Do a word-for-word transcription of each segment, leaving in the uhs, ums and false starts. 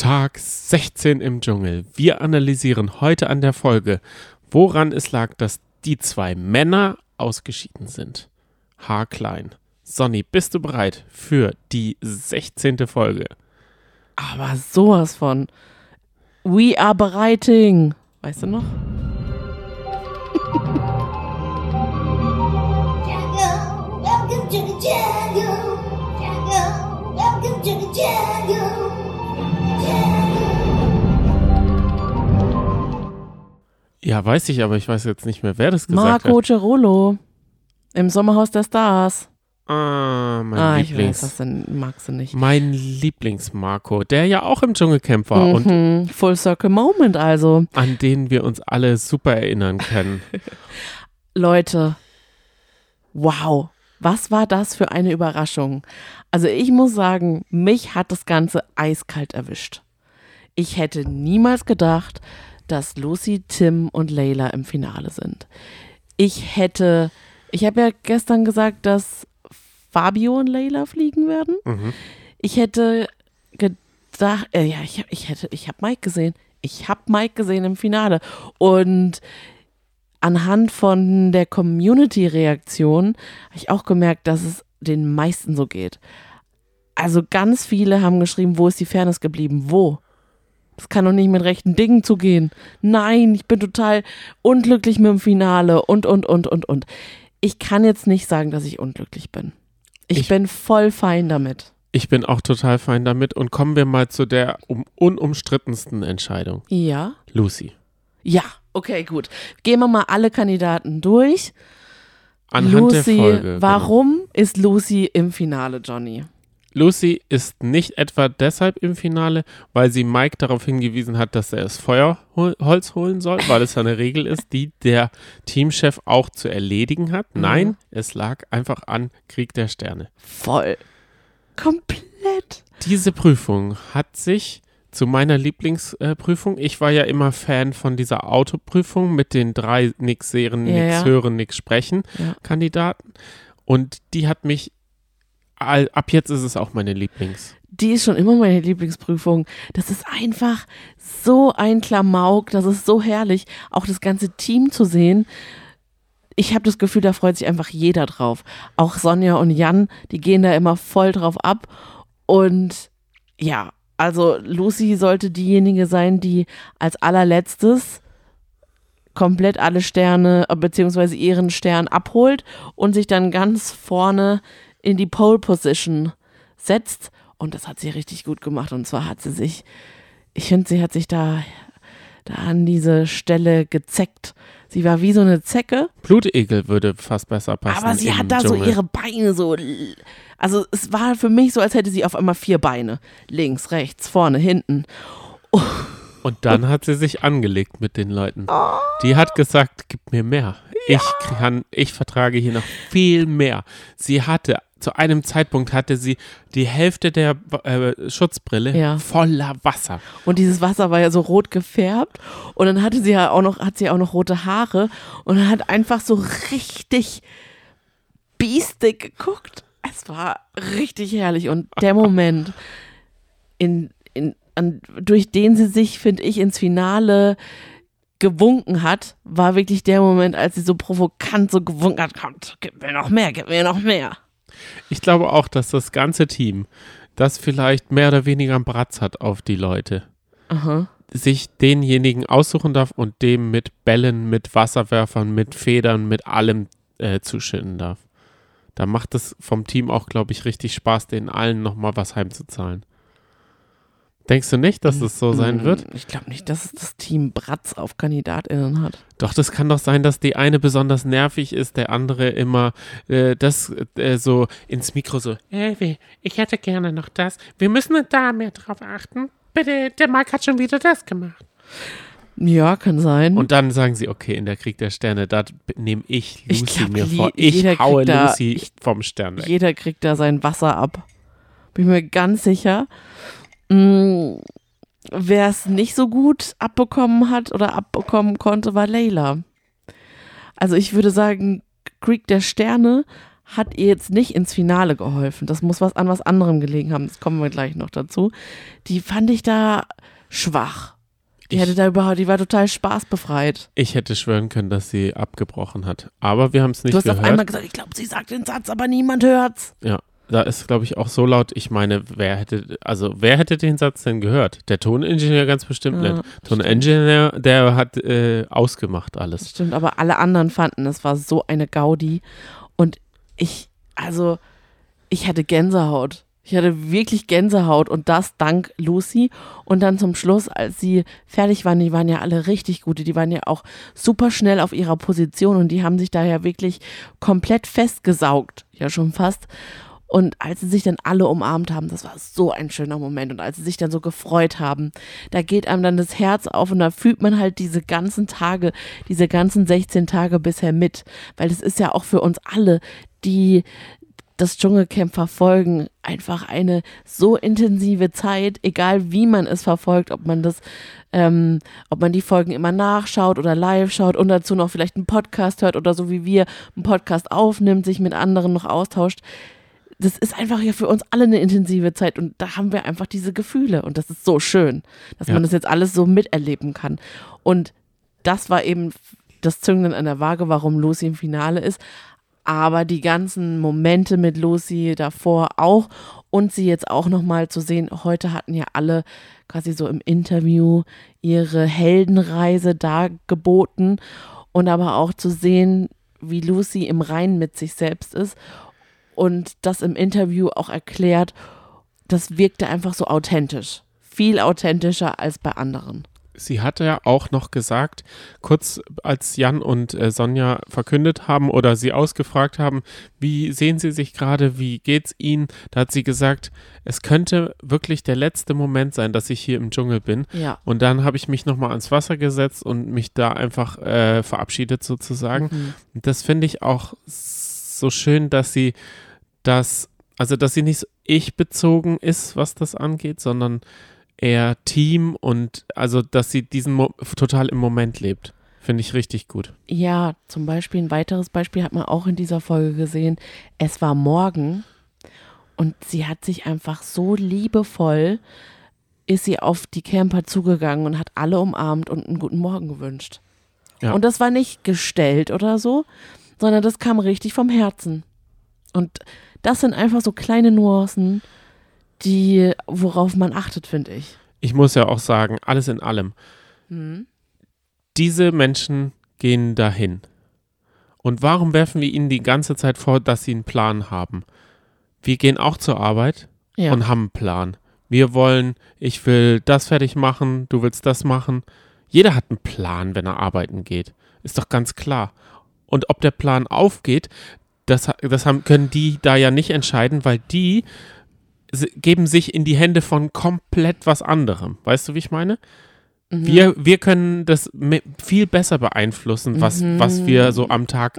Tag sechzehn im Dschungel. Wir analysieren heute an der Folge, woran es lag, dass die zwei Männer ausgeschieden sind. Haarklein. Sonny, bist du bereit für die sechzehnte Folge? Aber sowas von. We are bereiting. Weißt du noch? Jungle, welcome to the jungle. Jungle, welcome to the jungle. Ja, weiß ich, aber ich weiß jetzt nicht mehr, wer das gesagt Marco hat. Cerullo im Sommerhaus der Stars. Ah, mein ah, Lieblings. ich weiß, das denn, magst du nicht. Mein Lieblings-Marco, der ja auch im Dschungelcamp war und Mhm, Full Circle Moment also. an den wir uns alle super erinnern können. Leute, wow, was war das für eine Überraschung? Also ich muss sagen, mich hat das Ganze eiskalt erwischt. Ich hätte niemals gedacht, dass Lucy, Tim und Layla im Finale sind. Ich hätte, ich habe ja gestern gesagt, dass Fabio und Layla fliegen werden. Mhm. Ich hätte gedacht, äh, ja, ich, ich hätte, ich habe Mike gesehen. Ich habe Mike gesehen im Finale. Und anhand von der Community-Reaktion habe ich auch gemerkt, dass es den meisten so geht. Also ganz viele haben geschrieben, wo ist die Fairness geblieben? Wo? Das kann doch nicht mit rechten Dingen zugehen. Nein, ich bin total unglücklich mit dem Finale und, und, und, und, und. Ich kann jetzt nicht sagen, dass ich unglücklich bin. Ich, Ich- bin voll fein damit. Ich bin auch total fein damit und kommen wir mal zu der um, unumstrittensten Entscheidung. Ja? Lucy. Ja, okay, gut. Gehen wir mal alle Kandidaten durch. Anhand Lucy, der Folge. warum ist Lucy im Finale, Johnny? Genau. Lucy ist nicht etwa deshalb im Finale, weil sie Mike darauf hingewiesen hat, dass er das Feuerholz holen soll, weil es ja eine Regel ist, die der Teamchef auch zu erledigen hat. Mhm. Nein, es lag einfach an Krieg der Sterne. Voll. Komplett. Diese Prüfung hat sich zu meiner Lieblingsprüfung, ich war ja immer Fan von dieser Autoprüfung mit den drei nix sehen, Ja, nix ja. hören, nix sprechen Ja. Kandidaten und die hat mich, all- ab jetzt ist es auch meine Lieblings. Die ist schon immer meine Lieblingsprüfung. Das ist einfach so ein Klamauk, das ist so herrlich, auch das ganze Team zu sehen. Ich habe das Gefühl, da freut sich einfach jeder drauf. Auch Sonja und Jan, die gehen da immer voll drauf ab. Und ja, also Lucy sollte diejenige sein, die als allerletztes komplett alle Sterne, äh, beziehungsweise ihren Stern abholt und sich dann ganz vorne in die Pole Position setzt. Und das hat sie richtig gut gemacht. Und zwar hat sie sich, ich finde, sie hat sich da, da an diese Stelle gezeckt. Sie war wie so eine Zecke, Blutegel würde fast besser passen. aber sie im hat da Dschungel. so ihre Beine so. Also es war für mich so, als hätte sie auf einmal vier Beine. Links, rechts, vorne, hinten. Und dann hat sie sich angelegt mit den Leuten. Oh. Die hat gesagt, gib mir mehr. Ich kann, ich vertrage hier noch viel mehr. Sie hatte, zu einem Zeitpunkt hatte sie die Hälfte der äh, Schutzbrille Ja. voller Wasser. Und dieses Wasser war ja so rot gefärbt. Und dann hatte sie ja auch noch, hat sie auch noch rote Haare und dann hat einfach so richtig biestig geguckt. Es war richtig herrlich. Und der Moment, in, in, an, durch den sie sich, finde ich, ins Finale gewunken hat, war wirklich der Moment, als sie so provokant so gewunken hat, kommt, gib mir noch mehr, gib mir noch mehr. Ich glaube auch, dass das ganze Team, das vielleicht mehr oder weniger einen Bratz hat auf die Leute, Aha. sich denjenigen aussuchen darf und dem mit Bällen, mit Wasserwerfern, mit Federn, mit allem äh, zuschütten darf. Da macht es vom Team auch, glaube ich, richtig Spaß, denen allen nochmal was heimzuzahlen. Denkst du nicht, dass es so sein wird? Ich glaube nicht, dass es das Team Bratz auf KandidatInnen hat. Doch, das kann doch sein, dass die eine besonders nervig ist, der andere immer äh, das äh, so ins Mikro so, äh, wie, ich hätte gerne noch das. Wir müssen da mehr drauf achten. Bitte, der Mike hat schon wieder das gemacht. Ja, kann sein. Und dann sagen sie, okay, in der Krieg der Sterne, da nehme ich Ich Lucy glaub, mir je- vor. Ich jeder haue kriegt da- Lucy ich- vom Stern weg. Jeder kriegt da sein Wasser ab. Bin mir ganz sicher. Mm, wer es nicht so gut abbekommen hat oder abbekommen konnte, war Layla. Also ich würde sagen, Krieg der Sterne hat ihr jetzt nicht ins Finale geholfen. Das muss was an was anderem gelegen haben. Das kommen wir gleich noch dazu. Die fand ich da schwach. Die Ich- hatte da überhaupt, die war total spaßbefreit. Ich hätte schwören können, dass sie abgebrochen hat. Aber wir haben es nicht Du hast gehört. auf einmal gesagt, ich glaube, sie sagt den Satz, aber niemand hört's. Ja, da ist, glaube ich, auch so laut. Ich meine, wer hätte, also wer hätte den Satz denn gehört? Der Toningenieur ganz bestimmt Ja, nicht. Toningenieur, der hat äh, ausgemacht Das alles. stimmt, aber alle anderen fanden, es war so eine Gaudi. Und ich, also, ich hatte Gänsehaut. Ich hatte wirklich Gänsehaut und das dank Lucy. Und dann zum Schluss, als sie fertig waren, die waren ja alle richtig gute. Die waren ja auch super schnell auf ihrer Position und die haben sich da ja wirklich komplett festgesaugt. Ja, schon fast. Und als sie sich dann alle umarmt haben, das war so ein schöner Moment. Und als sie sich dann so gefreut haben, da geht einem dann das Herz auf und da fühlt man halt diese ganzen Tage, diese ganzen sechzehn Tage bisher mit. Weil es ist ja auch für uns alle, die das Dschungelcamp verfolgen, einfach eine so intensive Zeit, egal wie man es verfolgt, ob man das, ähm, ob man die Folgen immer nachschaut oder live schaut und dazu noch vielleicht einen Podcast hört oder so wie wir einen Podcast aufnimmt, sich mit anderen noch austauscht. Das ist einfach ja für uns alle eine intensive Zeit und da haben wir einfach diese Gefühle und das ist so schön, dass Ja. man das jetzt alles so miterleben kann. Und das war eben das Zünglein an der Waage, warum Lucy im Finale ist. Aber die ganzen Momente mit Lucy davor auch und sie jetzt auch nochmal zu sehen, heute hatten ja alle quasi so im Interview ihre Heldenreise dargeboten und aber auch zu sehen, wie Lucy im Reinen mit sich selbst ist und das im Interview auch erklärt, das wirkte einfach so authentisch. Viel authentischer als bei anderen. Sie hatte ja auch noch gesagt, kurz als Jan und äh, Sonja verkündet haben oder sie ausgefragt haben, wie sehen sie sich gerade, wie geht's ihnen? Da hat sie gesagt, es könnte wirklich der letzte Moment sein, dass ich hier im Dschungel bin. Ja. Und dann habe ich mich nochmal ans Wasser gesetzt und mich da einfach äh, verabschiedet sozusagen. Mhm. Und das finde ich auch so schön, dass sie das, also dass sie nicht so ich-bezogen ist, was das angeht, sondern eher Team und also, dass sie diesen Mo- total im Moment lebt. Finde ich richtig gut. Ja, zum Beispiel ein weiteres Beispiel hat man auch in dieser Folge gesehen. Es war morgen und sie hat sich einfach so liebevoll, ist sie auf die Camper zugegangen und hat alle umarmt und einen guten Morgen gewünscht. Ja. Und das war nicht gestellt oder so, sondern das kam richtig vom Herzen. Und das sind einfach so kleine Nuancen, die, worauf man achtet, finde ich. Ich muss ja auch sagen, alles in allem, Mhm. diese Menschen gehen dahin. Und warum werfen wir ihnen die ganze Zeit vor, dass sie einen Plan haben? Wir gehen auch zur Arbeit Ja. und haben einen Plan. Wir wollen, ich will das fertig machen, du willst das machen. Jeder hat einen Plan, wenn er arbeiten geht. Ist doch ganz klar. Und ob der Plan aufgeht, das, das haben, können die da ja nicht entscheiden, weil die s- geben sich in die Hände von komplett was anderem. Weißt du, wie ich meine? Mhm. Wir, wir können das mi- viel besser beeinflussen, was, Mhm. was wir so am Tag.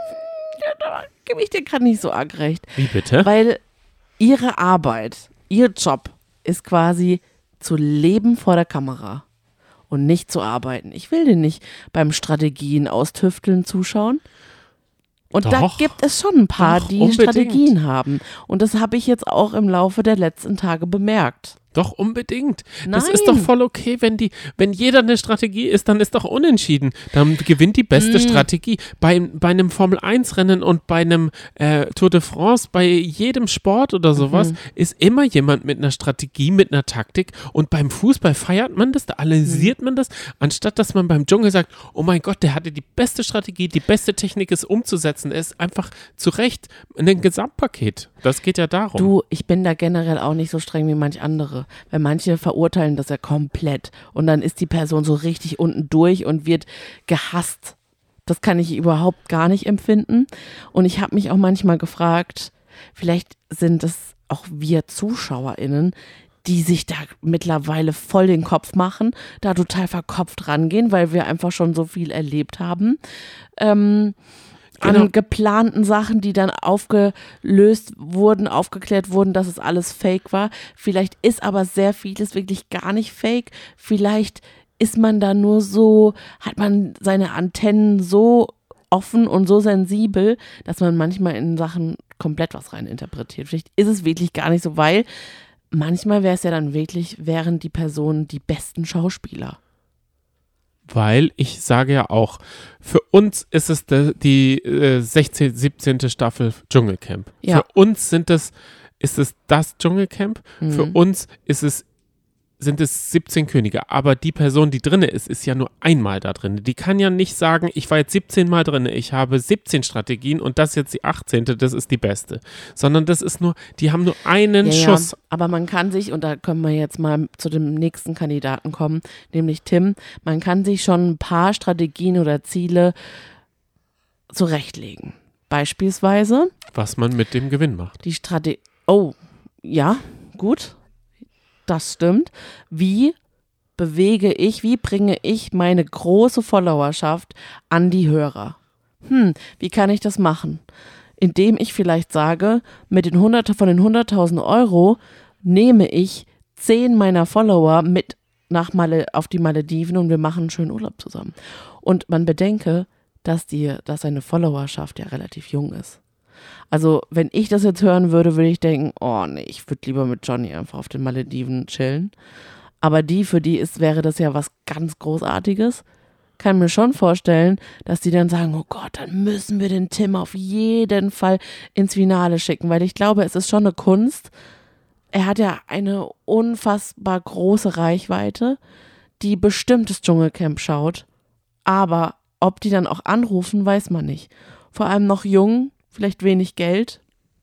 Gebe ich dir gerade nicht so arg recht. Wie bitte? Weil ihre Arbeit, ihr Job ist quasi zu leben vor der Kamera und nicht zu arbeiten. Ich will dir nicht beim Strategien austüfteln zuschauen. Und da Doch. gibt es schon ein paar, Doch, die unbedingt. Strategien haben. Und das habe ich jetzt auch im Laufe der letzten Tage bemerkt. Doch, unbedingt. Das Nein. ist doch voll okay, wenn die, wenn jeder eine Strategie ist, dann ist doch unentschieden. Dann gewinnt die beste Mm. Strategie. Bei, bei einem Formel eins Rennen und bei einem äh, Tour de France, bei jedem Sport oder sowas, Mhm. ist immer jemand mit einer Strategie, mit einer Taktik. Und beim Fußball feiert man das, da analysiert Mhm. man das, anstatt dass man beim Dschungel sagt, oh mein Gott, der hatte die beste Strategie, die beste Technik, es umzusetzen. Er ist einfach zu Recht ein Gesamtpaket. Das geht ja darum. Du, ich bin da generell auch nicht so streng wie manch andere. Weil manche verurteilen das ja komplett. Und dann ist die Person so richtig unten durch und wird gehasst. Das kann ich überhaupt gar nicht empfinden. Und ich habe mich auch manchmal gefragt, vielleicht sind es auch wir ZuschauerInnen, die sich da mittlerweile voll den Kopf machen, da total verkopft rangehen, weil wir einfach schon so viel erlebt haben. Ähm, Genau. An geplanten Sachen, die dann aufgelöst wurden, aufgeklärt wurden, dass es alles fake war. Vielleicht ist aber sehr vieles wirklich gar nicht fake. Vielleicht ist man da nur so, hat man seine Antennen so offen und so sensibel, dass man manchmal in Sachen komplett was reininterpretiert. Vielleicht ist es wirklich gar nicht so, weil manchmal wäre es ja dann wirklich, wären die Personen die besten Schauspieler. Weil ich sage ja auch, für uns ist es de, die äh, sechzehnte, siebzehnte Staffel Dschungelcamp. Ja. Für uns sind es, ist es das Dschungelcamp. Mhm. Für uns ist es, sind es siebzehn Könige. Aber die Person, die drin ist, ist ja nur einmal da drin. Die kann ja nicht sagen, ich war jetzt siebzehn Mal drin, ich habe siebzehn Strategien und das jetzt die achtzehnte, das ist die beste. Sondern das ist nur, die haben nur einen Ja, Schuss. ja, aber man kann sich, und da können wir jetzt mal zu dem nächsten Kandidaten kommen, nämlich Tim, man kann sich schon ein paar Strategien oder Ziele zurechtlegen. Beispielsweise Was man mit dem Gewinn macht. die Strategie, oh, ja, gut, das stimmt. Wie bewege ich, wie bringe ich meine große Followerschaft an die Hörer? Hm, wie kann ich das machen? Indem ich vielleicht sage, mit den hundert, von den hunderttausend Euro nehme ich zehn meiner Follower mit nach Male, auf die Malediven und wir machen einen schönen Urlaub zusammen. Und man bedenke, dass, die, dass seine Followerschaft ja relativ jung ist. Also wenn ich das jetzt hören würde, würde ich denken, oh nee, ich würde lieber mit Johnny einfach auf den Malediven chillen. Aber die, für die ist, wäre das ja was ganz Großartiges. Kann mir schon vorstellen, dass die dann sagen, oh Gott, dann müssen wir den Tim auf jeden Fall ins Finale schicken, weil ich glaube, es ist schon eine Kunst. Er hat ja eine unfassbar große Reichweite, die bestimmt das Dschungelcamp schaut. Aber ob die dann auch anrufen, weiß man nicht. Vor allem noch jung, vielleicht wenig Geld.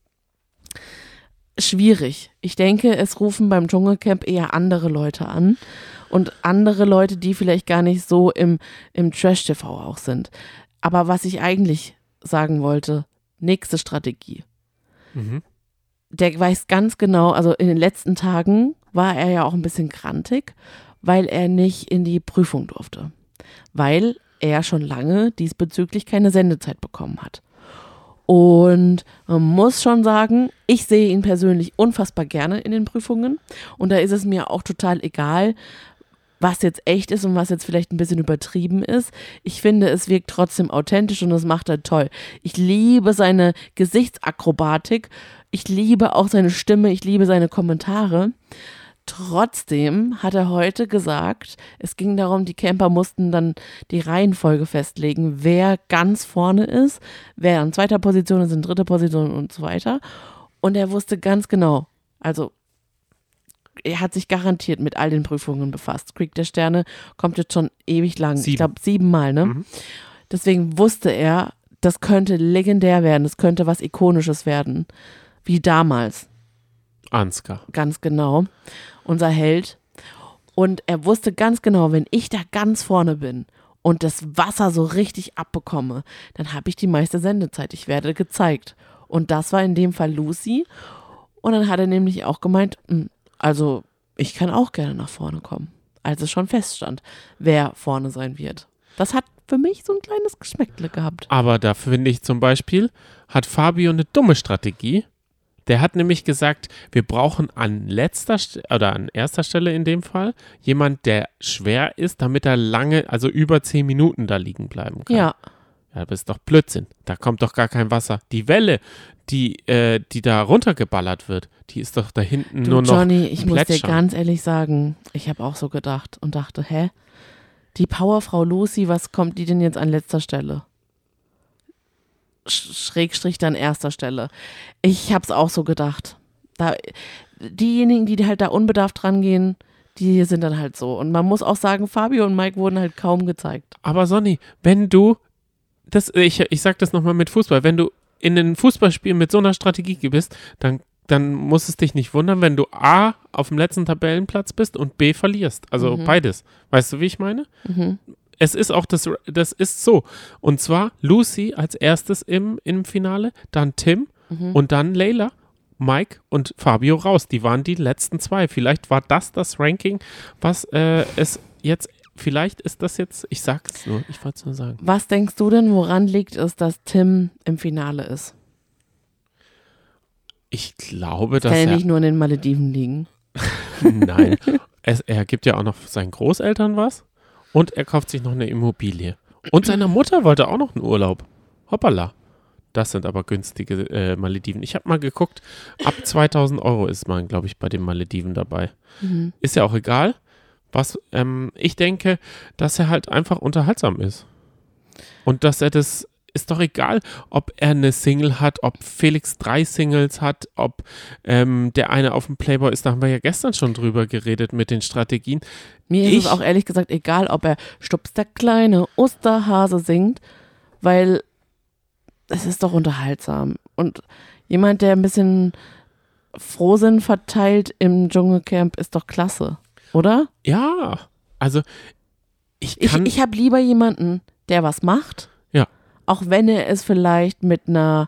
Schwierig. Ich denke, es rufen beim Dschungelcamp eher andere Leute an und andere Leute, die vielleicht gar nicht so im, im Trash-T V auch sind. Aber was ich eigentlich sagen wollte, nächste Strategie. Mhm. Der weiß ganz genau, also in den letzten Tagen war er ja auch ein bisschen grantig, weil er nicht in die Prüfung durfte. Weil er schon lange diesbezüglich keine Sendezeit bekommen hat. Und man muss schon sagen, ich sehe ihn persönlich unfassbar gerne in den Prüfungen. Und da ist es mir auch total egal, was jetzt echt ist und was jetzt vielleicht ein bisschen übertrieben ist. Ich finde, es wirkt trotzdem authentisch und das macht er toll. Ich liebe seine Gesichtsakrobatik. Ich liebe auch seine Stimme. Ich liebe seine Kommentare. Trotzdem hat er heute gesagt, es ging darum, die Camper mussten dann die Reihenfolge festlegen, wer ganz vorne ist, wer an zweiter Position ist, in dritter Position und so weiter. Und er wusste ganz genau, also er hat sich garantiert mit all den Prüfungen befasst. Krieg der Sterne kommt jetzt schon ewig lang, Sieben. ich glaube siebenmal, ne? Mhm. Deswegen wusste er, das könnte legendär werden, das könnte was Ikonisches werden, wie damals. Ansgar. Ganz genau. Unser Held. Und er wusste ganz genau, wenn ich da ganz vorne bin und das Wasser so richtig abbekomme, dann habe ich die meiste Sendezeit. Ich werde gezeigt. Und das war in dem Fall Lucy. Und dann hat er nämlich auch gemeint, also ich kann auch gerne nach vorne kommen. Als es schon feststand, wer vorne sein wird. Das hat für mich so ein kleines Geschmäckle gehabt. Aber da finde ich zum Beispiel, hat Fabio eine dumme Strategie. Der hat nämlich gesagt, wir brauchen an letzter St- oder an erster Stelle in dem Fall jemand, der schwer ist, damit er lange, also über zehn Minuten da liegen bleiben kann. Ja. Ja, das ist doch Blödsinn. Da kommt doch gar kein Wasser. Die Welle, die, äh, die da runtergeballert wird, die ist doch da hinten Du, nur noch Johnny, ich muss dir Plätschern. ganz ehrlich sagen, ich habe auch so gedacht und dachte, hä? Die Powerfrau Lucy, was kommt die denn jetzt an letzter Stelle? Sch- Schrägstrich dann erster Stelle. Ich habe es auch so gedacht. Da, diejenigen, die halt da unbedarft rangehen, die sind dann halt so. Und man muss auch sagen, Fabio und Mike wurden halt kaum gezeigt. Aber Sonny, wenn du, das, ich, ich sag das nochmal mit Fußball, wenn du in ein Fußballspiel mit so einer Strategie bist, dann, dann muss es dich nicht wundern, wenn du A, auf dem letzten Tabellenplatz bist und B, verlierst. Also Mhm. beides. Weißt du, wie ich meine? Mhm. Es ist auch das, das ist so. Und zwar Lucy als erstes im, im Finale, dann Tim Mhm. und dann Leila, Mike und Fabio raus. Die waren die letzten zwei. Vielleicht war das das Ranking, was äh, es jetzt, vielleicht ist das jetzt, ich sag es nur, ich wollte es nur sagen. Was denkst du denn, woran liegt es, dass Tim im Finale ist? Ich glaube, Kann dass ja er, nicht nur in den Malediven liegen. nein, es, er gibt ja auch noch seinen Großeltern was und er kauft sich noch eine Immobilie. Und seiner Mutter wollte auch noch einen Urlaub. hoppala, das sind aber günstige äh, Malediven. Ich habe mal geguckt, ab zweitausend Euro ist man, glaube ich, bei den Malediven dabei. Mhm. Ist ja auch egal. Was, ähm, ich denke, dass er halt einfach unterhaltsam ist. Und dass er das, ist doch egal, ob er eine Single hat, ob Felix drei Singles hat, ob ähm, der eine auf dem Playboy ist, da haben wir ja gestern schon drüber geredet mit den Strategien. Mir ist Ich- es auch ehrlich gesagt egal, ob er Stups der kleine Osterhase singt, weil es ist doch unterhaltsam. Und jemand, der ein bisschen Frohsinn verteilt im Dschungelcamp, ist doch klasse, oder? Ja, also ich Ich, kann, ich habe lieber jemanden, der was macht. Ja. Auch wenn er es vielleicht mit einer,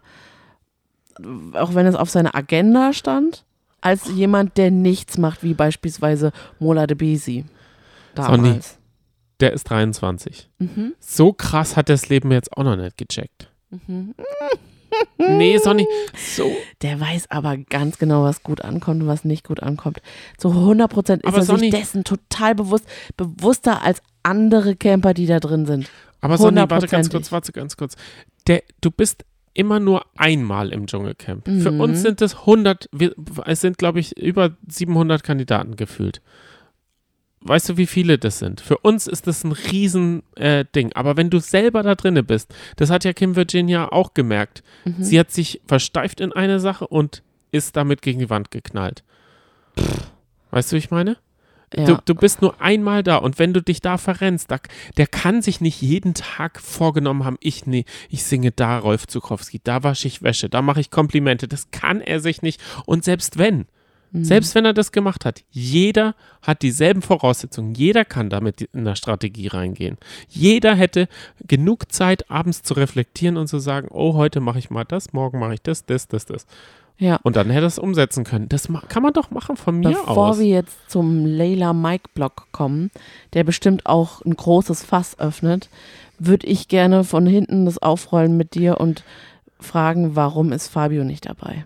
auch wenn es auf seiner Agenda stand, als jemand, der nichts macht, wie beispielsweise Mola de Besi. Damals. der ist dreiundzwanzig. Mhm. So krass hat das Leben jetzt auch noch nicht gecheckt. Mhm. Nee, Sonny, so. Der weiß aber ganz genau, was gut ankommt und was nicht gut ankommt. Zu hundert Prozent ist Aber er sich Sonny- dessen total bewusst, bewusster als andere Camper, die da drin sind. Aber Sonny, warte ganz Hundertprozentig. kurz, warte ganz kurz. Der, du bist immer nur einmal im Dschungelcamp. Für Mhm. uns sind es hundert, wir, es sind, glaube ich, über siebenhundert Kandidaten gefühlt. Weißt du, wie viele das sind? Für uns ist das ein riesen äh, Ding. Aber wenn du selber da drinne bist, das hat ja Kim Virginia auch gemerkt. Mhm. Sie hat sich versteift in eine Sache und ist damit gegen die Wand geknallt. Weißt du, wie ich meine? Ja. Du, du bist nur einmal da und wenn du dich da verrennst, da, der kann sich nicht jeden Tag vorgenommen haben, ich, nee, ich singe da Rolf Zukowski, da wasche ich Wäsche, da mache ich Komplimente. Das kann er sich nicht. Und selbst wenn, Mhm. selbst wenn er das gemacht hat, jeder hat dieselben Voraussetzungen. Jeder kann damit in der Strategie reingehen. Jeder hätte genug Zeit, abends zu reflektieren und zu sagen, oh, heute mache ich mal das, morgen mache ich das, das, das, das. Ja. Und dann hätte er es umsetzen können. Das ma- kann man doch machen von mir Bevor aus. wir jetzt zum Layla-Mike-Block kommen, der bestimmt auch ein großes Fass öffnet, würde ich gerne von hinten das aufrollen mit dir und fragen, warum ist Fabio nicht dabei?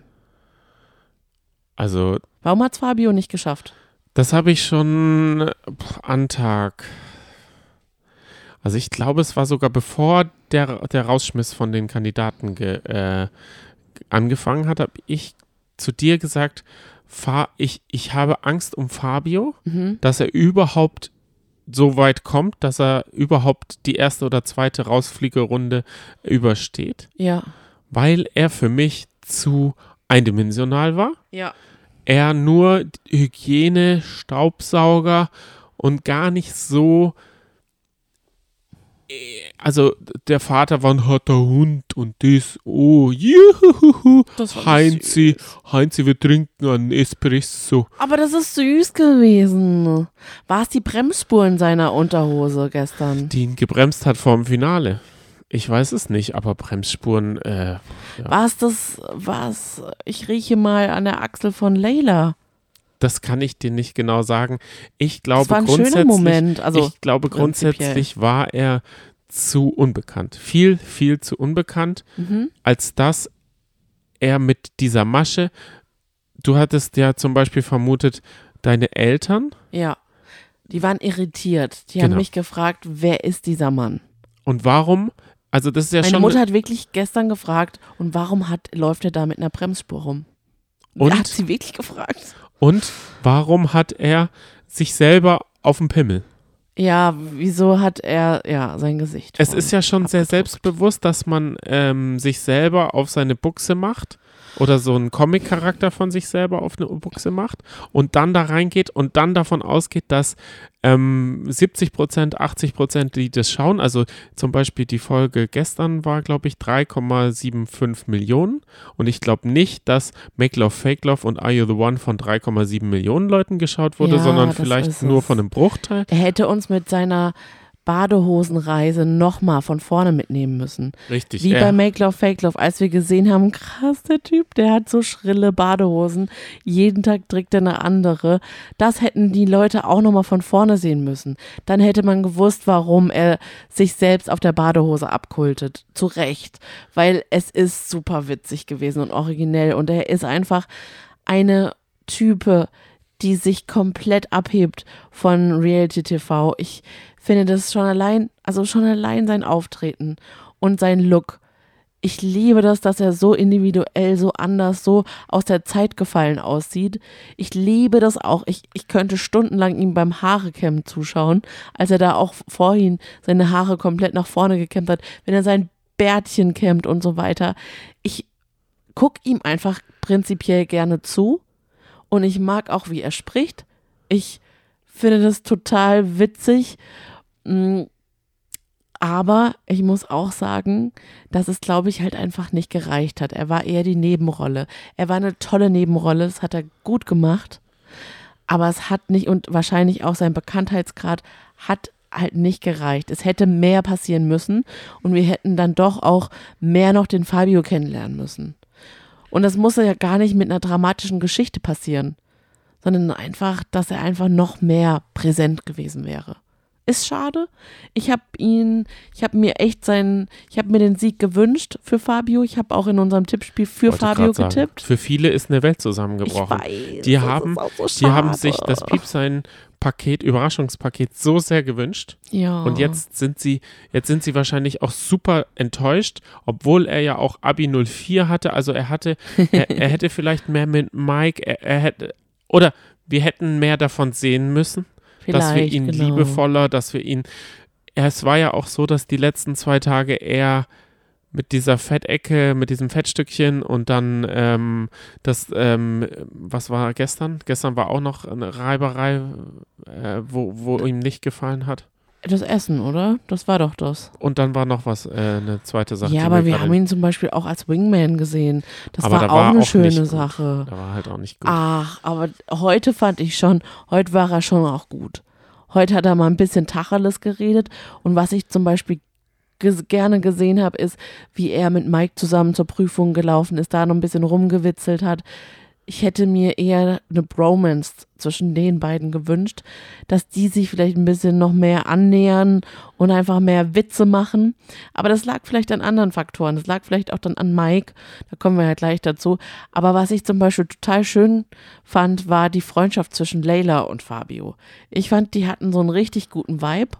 Also, Warum hat es Fabio nicht geschafft? das habe ich schon pff, an Tag. Also ich glaube, es war sogar bevor der, der Rausschmiss von den Kandidaten ge, äh, angefangen hat, habe ich zu dir gesagt, Fa- ich, ich habe Angst um Fabio, Mhm. dass er überhaupt so weit kommt, dass er überhaupt die erste oder zweite Rausfliegerunde übersteht, Ja. weil er für mich zu eindimensional war. Ja. Er nur Hygiene, Staubsauger und gar nicht so, äh, also der Vater war ein harter Hund und das, oh, juhu, Das war Heinzi, Heinzi, wir trinken einen Espresso. Aber das ist süß gewesen. War es die Bremsspur in seiner Unterhose gestern? Die ihn gebremst hat vor dem Finale. Ich weiß es nicht, aber Bremsspuren, äh, War es das, was? Ich rieche mal an der Achsel von Layla. das kann ich dir nicht genau sagen. Ich glaube Das war ein grundsätzlich, schöner Moment. Also, ich glaube prinzipiell. grundsätzlich war er zu unbekannt. Viel, viel zu unbekannt, mhm. als dass er mit dieser Masche, du hattest ja zum Beispiel vermutet, deine Eltern, Ja. Die waren irritiert. Die haben Genau. mich gefragt, wer ist dieser Mann? und warum, also das ist ja Meine schon, Mutter hat wirklich gestern gefragt, und warum hat, läuft er da mit einer Bremsspur rum? Und? Hat sie wirklich gefragt? und warum hat er sich selber auf dem Pimmel? Ja, wieso hat er, ja, sein Gesicht? Es vorne ist ja schon sehr abgedruckt. selbstbewusst, dass man ähm, sich selber auf seine Buchse macht oder so einen Comic-Charakter von sich selber auf eine Buchse macht und dann da reingeht und dann davon ausgeht, dass ähm, siebzig Prozent, achtzig Prozent, die das schauen, also zum Beispiel die Folge gestern war, glaube ich, drei Komma fünfundsiebzig Millionen und ich glaube nicht, dass Make Love, Fake Love und Are You the One von drei Komma sieben Millionen Leuten geschaut wurde, Ja, sondern das vielleicht ist nur es. von einem Bruchteil. Er hätte uns mit seiner Badehosenreise nochmal von vorne mitnehmen müssen. Richtig. Wie er- bei Make Love, Fake Love, als wir gesehen haben, krass, der Typ, der hat so schrille Badehosen. Jeden Tag trägt er eine andere. Das hätten die Leute auch nochmal von vorne sehen müssen. Dann hätte man gewusst, warum er sich selbst auf der Badehose abkultet. Zu Recht. Weil es ist super witzig gewesen und originell. Und er ist einfach eine Type, die sich komplett abhebt von Reality-T V. Ich finde das schon allein, also schon allein sein Auftreten und sein Look Ich liebe das, dass er so individuell, so anders, so aus der Zeit gefallen aussieht. Ich liebe das auch. Ich, ich könnte stundenlang ihm beim Haarekämmen zuschauen, als er da auch vorhin seine Haare komplett nach vorne gekämmt hat, wenn er sein Bärtchen kämmt und so weiter. Ich gucke ihm einfach prinzipiell gerne zu und ich mag auch, wie er spricht. Ich finde das total witzig. Aber ich muss auch sagen, dass es, glaube ich, halt einfach nicht gereicht hat. Er war eher die Nebenrolle. Er war eine tolle Nebenrolle, das hat er gut gemacht. Aber es hat nicht, und wahrscheinlich auch sein Bekanntheitsgrad hat halt nicht gereicht. Es hätte mehr passieren müssen und wir hätten dann doch auch mehr noch den Fabio kennenlernen müssen. Und das muss ja gar nicht mit einer dramatischen Geschichte passieren, sondern einfach, dass er einfach noch mehr präsent gewesen wäre. Ist schade. Ich habe ihn, ich habe mir echt seinen, ich habe mir den Sieg gewünscht für Fabio. Ich habe auch in unserem Tippspiel für Wollte Fabio grad sagen, getippt. Für viele ist eine Welt zusammengebrochen. Ich weiß, die das haben, ist auch so die haben schade. sich das Piepsein-Paket, Überraschungspaket so sehr gewünscht. Ja. Und jetzt sind sie, jetzt sind sie wahrscheinlich auch super enttäuscht, obwohl er ja auch Abi null vier hatte. Also er hatte, er, er hätte vielleicht mehr mit Mike, er, er hätte, oder wir hätten mehr davon sehen müssen. Dass wir ihn genau. liebevoller, dass wir ihn, es war ja auch so, dass die letzten zwei Tage er mit dieser Fettecke, mit diesem Fettstückchen und dann ähm, das, ähm, was war gestern? Gestern war auch noch eine Reiberei, äh, wo, wo ihm nicht gefallen hat. Das Essen, oder? Das war doch das. Und dann war noch was, äh, eine zweite Sache. Ja, die aber mir wir gerade- haben ihn zum Beispiel auch als Wingman gesehen. Das aber war da auch war eine auch schöne nicht gut. Sache. Da war halt auch nicht gut. Ach, aber heute fand ich schon, heute war er schon auch gut. Heute hat er mal ein bisschen Tacheles geredet und was ich zum Beispiel ges- gerne gesehen habe, ist, wie er mit Mike zusammen zur Prüfung gelaufen ist, da noch ein bisschen rumgewitzelt hat. Ich hätte mir eher eine Bromance zwischen den beiden gewünscht, dass die sich vielleicht ein bisschen noch mehr annähern und einfach mehr Witze machen. Aber das lag vielleicht an anderen Faktoren. Das lag vielleicht auch dann an Mike. Da kommen wir ja gleich dazu. Aber was ich zum Beispiel total schön fand, war die Freundschaft zwischen Layla und Fabio. Ich fand, die hatten so einen richtig guten Vibe.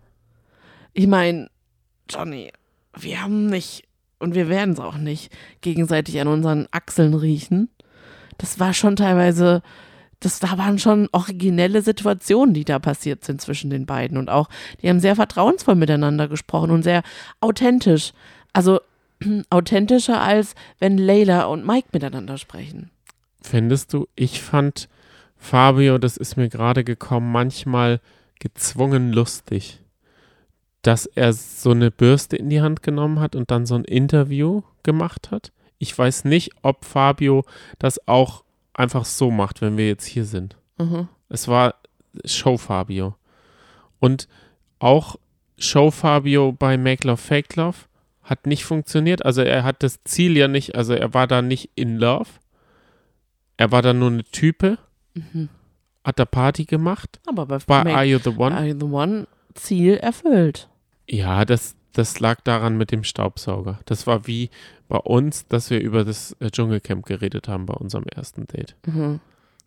Ich meine, Johnny, wir haben nicht und wir werden es auch nicht gegenseitig an unseren Achseln riechen. Das war schon teilweise, das da waren schon originelle Situationen, die da passiert sind zwischen den beiden. Und auch, die haben sehr vertrauensvoll miteinander gesprochen und sehr authentisch. Also authentischer, als wenn Layla und Mike miteinander sprechen. Findest du, ich fand Fabio, das ist mir gerade gekommen, manchmal gezwungen lustig, dass er so eine Bürste in die Hand genommen hat und dann so ein Interview gemacht hat. Ich weiß nicht, ob Fabio das auch einfach so macht, wenn wir jetzt hier sind. Mhm. Es war Show Fabio. Und auch Show Fabio bei Make Love Fake Love hat nicht funktioniert. Also er hat das Ziel ja nicht, also er war da nicht in Love. Er war da nur eine Type, Mhm. hat da Party gemacht. Aber bei, Bei Make- Are You The One? Are You The One Ziel erfüllt. Ja, das, das lag daran mit dem Staubsauger. Das war wie bei uns, dass wir über das äh, Dschungelcamp geredet haben bei unserem ersten Date. Mhm.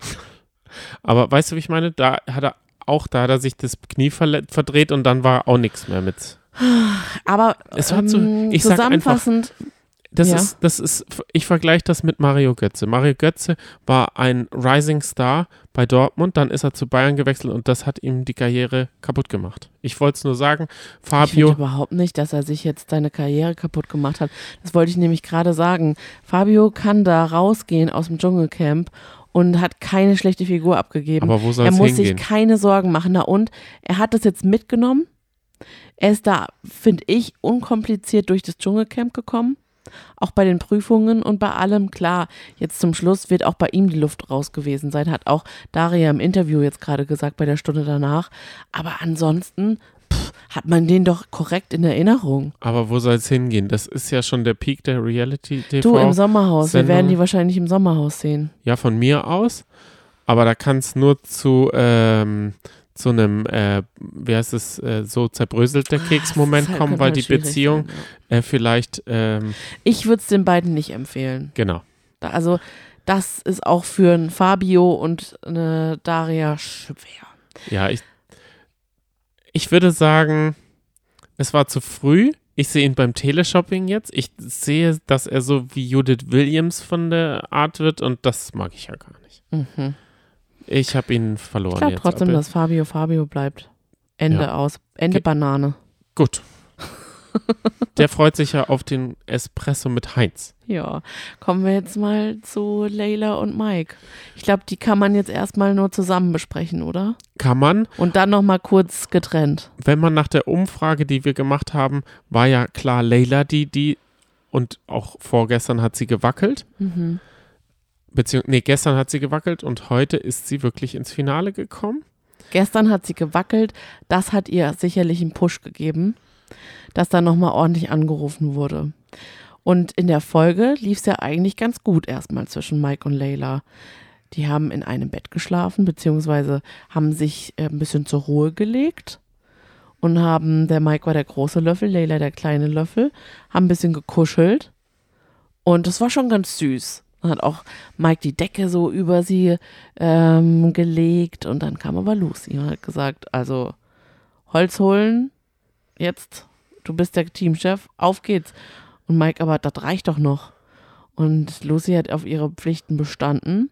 Aber weißt du, wie ich meine? Da hat er auch, da hat er sich das Knie verle- verdreht und dann war auch nichts mehr mit. Aber Es war zu- ähm, ich sag einfach, zusammenfassend, Das Ja. ist, das ist, ich vergleiche das mit Mario Götze. Mario Götze war ein Rising Star bei Dortmund, dann ist er zu Bayern gewechselt und das hat ihm die Karriere kaputt gemacht. Ich wollte es nur sagen, ich Fabio, finde überhaupt nicht, dass er sich jetzt seine Karriere kaputt gemacht hat. Das wollte ich nämlich gerade sagen. Fabio kann da rausgehen aus dem Dschungelcamp und hat keine schlechte Figur abgegeben. aber wo soll Er es muss hingehen? sich keine Sorgen machen. Na und, er hat das jetzt mitgenommen. Er ist da, finde ich, unkompliziert durch das Dschungelcamp gekommen. Auch bei den Prüfungen und bei allem, klar, jetzt zum Schluss wird auch bei ihm die Luft raus gewesen sein, hat auch Daria im Interview jetzt gerade gesagt, bei der Stunde danach. Aber ansonsten pff, hat man den doch korrekt in Erinnerung. Aber wo soll es hingehen? Das ist ja schon der Peak der Reality-T V. Du im Sommerhaus, wir Sendung. werden die wahrscheinlich im Sommerhaus sehen. Ja, von mir aus. Aber da kann es nur zu, ähm, zu einem, äh, wie heißt es, äh, so zerbröselt der Keks-Moment Das ist halt- kommen, könnte weil halt die schwierig Beziehung sein, ja. äh, vielleicht, ähm, Ich würde es den beiden nicht empfehlen. genau. Da- Also das ist auch für ein Fabio und eine Daria schwer. Ja, ich, ich würde sagen, es war zu früh Ich sehe ihn beim Teleshopping jetzt. Ich sehe, dass er so wie Judith Williams von der Art wird und das mag ich ja gar nicht. Mhm. Ich habe ihn verloren Ich glaube jetzt. trotzdem, aber- dass Fabio Fabio bleibt. Ende Ja. aus. Ende Ge- Banane. Gut. Der freut sich ja auf den Espresso mit Heinz. Ja, kommen wir jetzt mal zu Layla und Mike. Ich glaube, die kann man jetzt erstmal nur zusammen besprechen, oder? Kann man, Und dann nochmal kurz getrennt. wenn man nach der Umfrage, die wir gemacht haben, war ja klar Layla die, die und auch vorgestern hat sie gewackelt. Mhm. Beziehungsweise, nee, gestern hat sie gewackelt und heute ist sie wirklich ins Finale gekommen. Gestern hat sie gewackelt. Das hat ihr sicherlich einen Push gegeben, dass da nochmal ordentlich angerufen wurde. Und in der Folge lief es ja eigentlich ganz gut erstmal zwischen Mike und Layla. Die haben in einem Bett geschlafen, beziehungsweise haben sich äh, ein bisschen zur Ruhe gelegt und haben, der Mike war der große Löffel, Layla der kleine Löffel, haben ein bisschen gekuschelt und das war schon ganz süß. Dann hat auch Mike die Decke so über sie ähm, gelegt und dann kam aber Lucy und hat gesagt, also Holz holen, jetzt, du bist der Teamchef, auf geht's. Und Mike aber, das reicht doch noch. Und Lucy hat auf ihre Pflichten bestanden.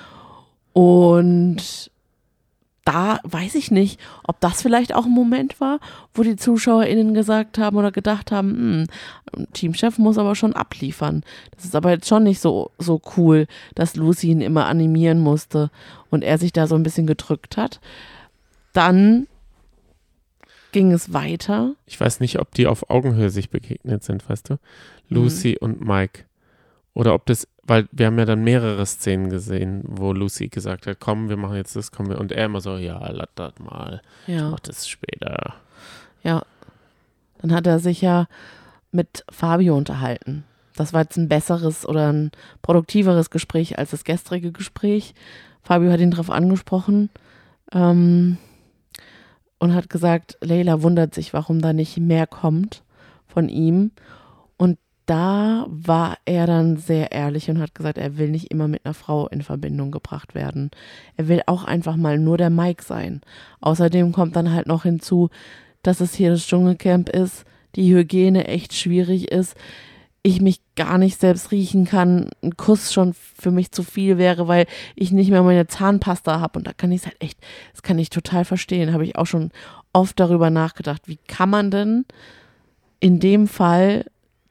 Und da weiß ich nicht, ob das vielleicht auch ein Moment war, wo die ZuschauerInnen gesagt haben oder gedacht haben, hm, Teamchef muss aber schon abliefern. Das ist aber jetzt schon nicht so, so cool, dass Lucy ihn immer animieren musste und er sich da so ein bisschen gedrückt hat. Dann ging es weiter. Ich weiß nicht, ob die auf Augenhöhe sich begegnet sind, weißt du? Lucy Mhm. und Mike. Oder ob das, weil wir haben ja dann mehrere Szenen gesehen, wo Lucy gesagt hat, komm, wir machen jetzt das, kommen wir. Und er immer so, ja, lass das mal, ich Ja. mach das später. Ja, dann hat er sich ja mit Fabio unterhalten. Das war jetzt ein besseres oder ein produktiveres Gespräch als das gestrige Gespräch. Fabio hat ihn darauf angesprochen ähm, und hat gesagt, Layla wundert sich, warum da nicht mehr kommt von ihm. Und da war er dann sehr ehrlich und hat gesagt, er will nicht immer mit einer Frau in Verbindung gebracht werden. Er will auch einfach mal nur der Mike sein. Außerdem kommt dann halt noch hinzu, dass es hier das Dschungelcamp ist, die Hygiene echt schwierig ist, ich mich gar nicht selbst riechen kann, ein Kuss schon für mich zu viel wäre, weil ich nicht mehr meine Zahnpasta habe und da kann ich es halt echt, das kann ich total verstehen, habe ich auch schon oft darüber nachgedacht, wie kann man denn in dem Fall